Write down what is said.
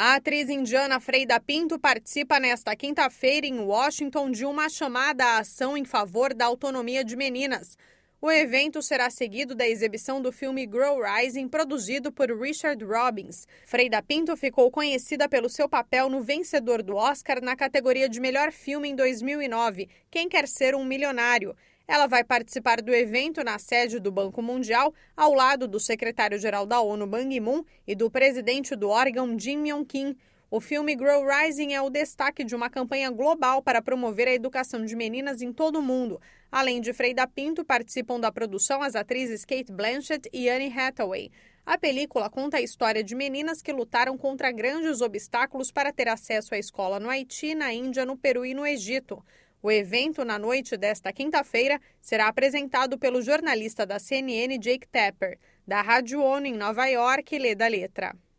A atriz indiana Freida Pinto participa nesta quinta-feira em Washington de uma chamada à ação em favor da autonomia de meninas. O evento será seguido da exibição do filme Girl Rising, produzido por Richard Robbins. Freida Pinto ficou conhecida pelo seu papel no vencedor do Oscar na categoria de melhor filme em 2009, Quem Quer Ser um Milionário. Ela vai participar do evento na sede do Banco Mundial, ao lado do secretário-geral da ONU, Ban Ki-moon, e do presidente do órgão, Jin Myung-kim. O filme Girl Rising é o destaque de uma campanha global para promover a educação de meninas em todo o mundo. Além de Freida Pinto, participam da produção as atrizes Cate Blanchett e Anne Hathaway. A película conta a história de meninas que lutaram contra grandes obstáculos para ter acesso à escola no Haiti, na Índia, no Peru e no Egito. O evento, na noite desta quinta-feira, será apresentado pelo jornalista da CNN, Jake Tapper. Da Rádio ONU em Nova York, Leda Letra.